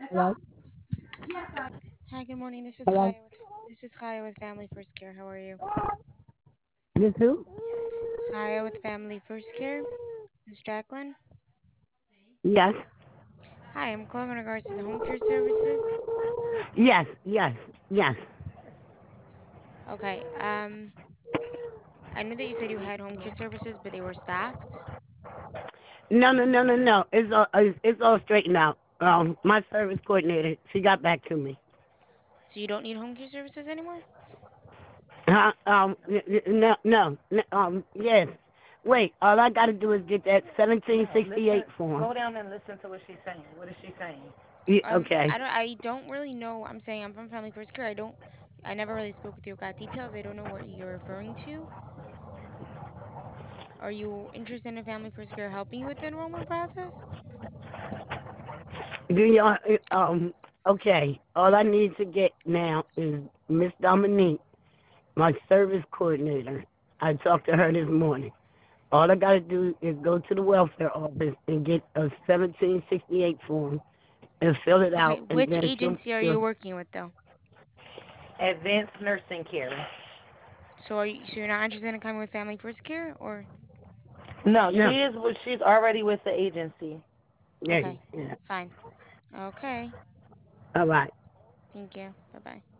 Hello? Hi, good morning. Hello? This is Chaya with Family First Care. How are you? This who? Chaya with Family First Care. This is Jacqueline. Yes. Hi, I'm calling in regards to the home care services. Yes, yes, yes. Okay. I know that you said you had home care services, but they were staffed. No, no, no, no, no. It's all straightened out. My service coordinator, she got back to me. So you don't need home care services anymore? No, no, no, yes. Wait, all I gotta do is get that No, 1768 listen. form. Slow down and listen to what she's saying. What is she saying? Yeah, okay. I don't really know. I'm saying I'm from Family First Care. I never really spoke with you about details. I don't know what you're referring to. Are you interested in Family First Care helping you with the enrollment process? Do y'all, okay. All I need to get now is Miss Dominique, my service coordinator. I talked to her this morning. All I gotta do is go to the welfare office and get a 1768 form and fill it Okay, out, and which then agency are she'll. you working with though? Advanced nursing care. So you're not interested in coming with Family First Care or No, No, she's already with the agency. yeah, okay, yeah. fine. Okay. All right. Thank you. Bye-bye.